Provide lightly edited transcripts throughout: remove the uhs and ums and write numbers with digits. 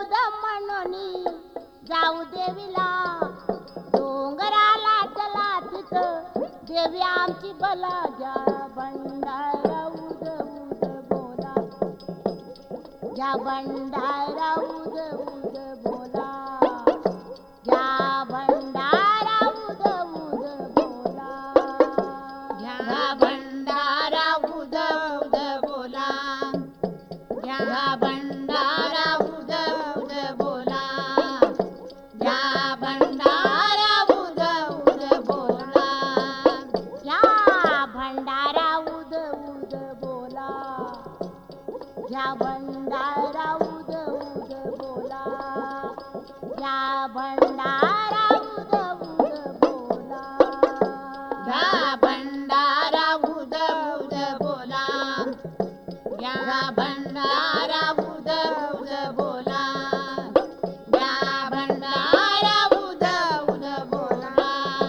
म्हणून जाऊ देवीला डोंगराला चला तिथं देवी आमची भला घ्या भंडारा उद उद बोला घ्या भंडारा उद उद बोला घ्या भंडारा उद उद बोला घ्या भंडारा उद उद बोला घ्या भंडारा उद उद बोला घ्या भंडारा उद उद बोला घ्या भंडारा उद उद बोला घ्या भंडारा उद उद बोला घ्या भंडारा उद उद बोला घ्या भंडारा उद उद बोला घ्या भंडारा उद उद बोला घ्या भंडारा उद उद बोला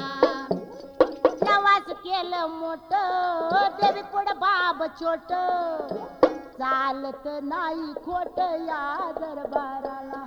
प्रवास केलं मोठं देवी पुढं बाब छोट चालत नाही खोट या दरबाराला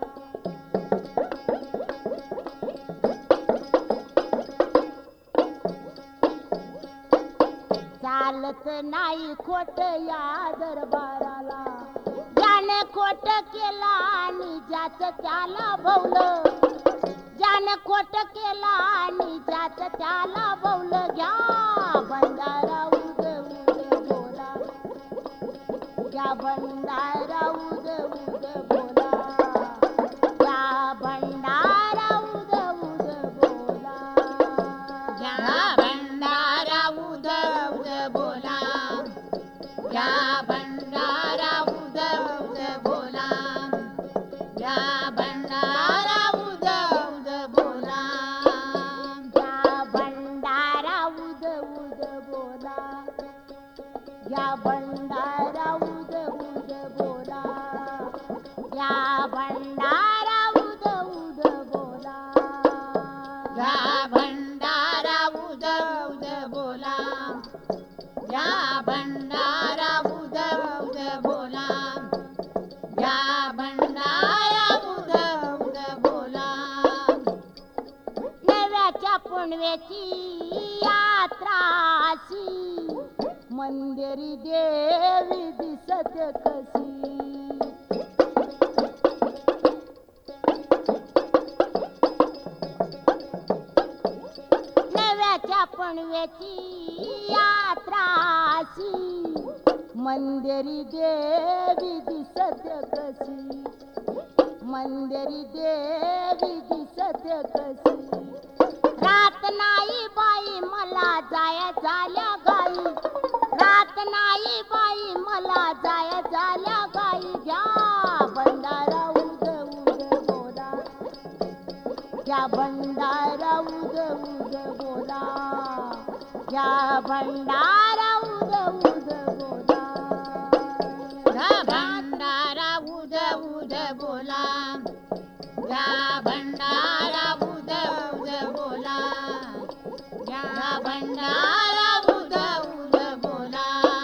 चालत नाही खोट या दरबाराला ज्याने खोट केला आणि ज्याचं त्याला भवलं ज्याने खोट केला आणि ज्याचं त्याला भवलं घ्या भंडारा उद उद बोला घ्या भंडारा उद उद बोला घ्या भंडारा उद उद बोला घ्या भंडारा उद उद बोला घ्या भंडारा उद उद बोला घ्या भंडारा उद उद बोला घ्या भंडारा उद उद बोला घ्या भंडारा उद उद बोला घ्या भंडारा उद उद बोला घ्या भंडारा उद उद बोला घ्या भंडारा उद उद बोला घ्या भंडारा उद उद बोला नव्याच्या पुणव्याची यात्रा अशी मंदिरी देवी दिसत कशी नव्याच्या पुणव्याची यात्रा अशी मंदिरी देवी दिसत कशी मंदिरी देवी दिसत कशी रात नाही बाई मला जाय झाल्या गाई रात नाही बाई मला जाय झाल्या गाई घ्या भंडारा उद उद बोला घ्या भंडारा उद उद बोला घ्या भंडारा उद उद बोला घ्या भंडारा उद उद बोला घ्या भंडारा उद उद बोला घ्या भंडारा उद उद बोला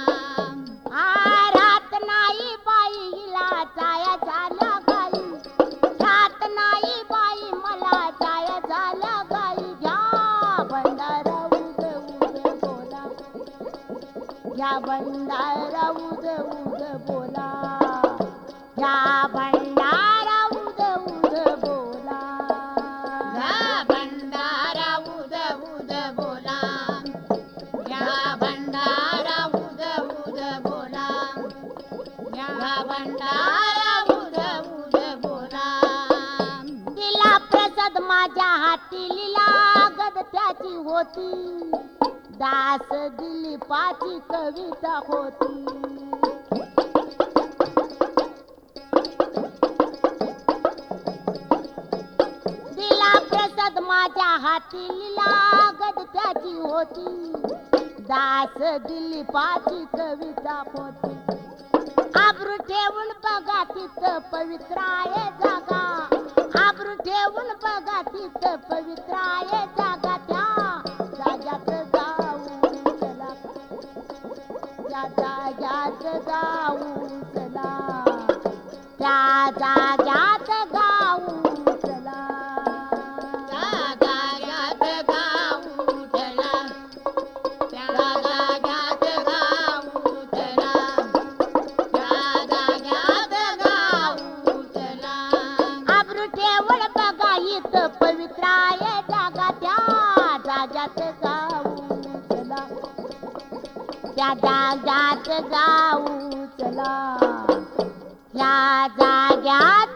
रात नाही बाई हिला जाय झाल्या गाई रात नाही बाई मला जाय झाल्या गाई घ्या भंडारा उद उद बोला घ्या भंडारा उद उद बोला घ्या भंडारा उद उद बोला घ्या भंडारा उद उद बोला घ्या भंडारा उद उद बोला घ्या भंडारा उद उद बोला तिला प्रसाद माझ्या हाती लिला गदत्याची होती दास दिलीपाची कविता होती दिला प्रसाद माझ्या हाती लिला गदत्याची होती दास दिलीपाची कविता होती आबरू ठेवून बघा तिथं पवित्र आहे जागा आबरू ठेवून बघा तिथं पवित्र आहे जागा त्या जाग्यात जाऊ चला त्या जाग्यात जाऊ चला त्या जाग्यात त्या जाग्यात जाऊ चला ह्या जाग्यात